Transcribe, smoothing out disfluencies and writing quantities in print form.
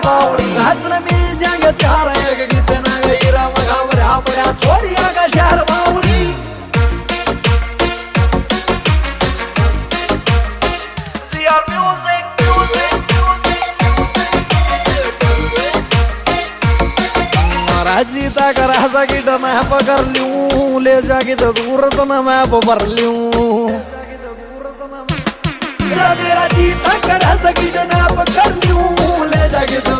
हाथ में मिल जाएंगे चार एक गीत ना गई राम गावर हापड़ा छोड़िया का शहर बावली सीआर म्यूजिक राजीता का राजा की मैं पकड़ लूं ले जाके तो दूर तो मैं भर लूं मेरा जीता का राजा की मैं पकड़ लूं ले जाके तो